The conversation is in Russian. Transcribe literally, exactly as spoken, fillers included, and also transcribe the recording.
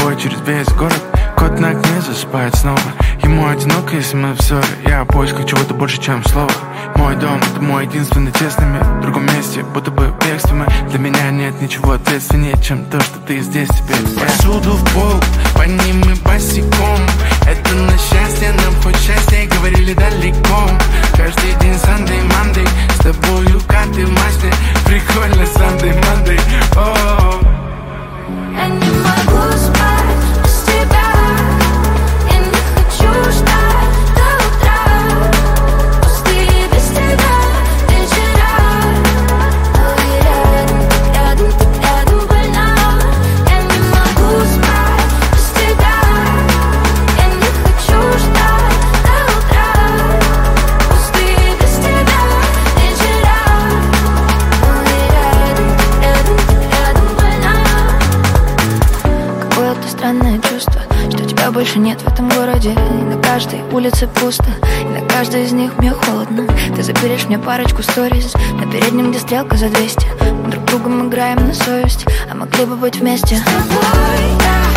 тобой через весь город. Кот на окне засыпает снова. Ему одиноко, если мы в ссоре. Я в поисках чего-то больше, чем слово. Мой дом — это мой единственный тесный мир. В другом месте, будто бы в бегстве мы. Для меня нет ничего ответственнее, чем то, что ты здесь теперь. Посуду в пол, по ним мы босиком. Это на счастье, нам хоть счастье, говорили далеко. Каждый день Sunday, Monday, с тобою карты в масте. Прикольно Sunday, Monday, о. Я не могу спать без тебя. Я не хочу ждать до утра. Пустые без тебя вечера. Ой, рядом, рядом, так рядом больна. Я не могу спать без тебя. Я не хочу ждать до утра. Пустые без тебя вечера. Ой, рядом, рядом, так рядом больна. Какое-то странное чувство, что тебя больше нет в этом городе. И на каждой улице пусто, и на каждой из них мне холодно. Ты заберешь мне парочку сториз на переднем, где стрелка за двести. Мы друг другом играем на совесть, а могли бы быть вместе. С тобой, да.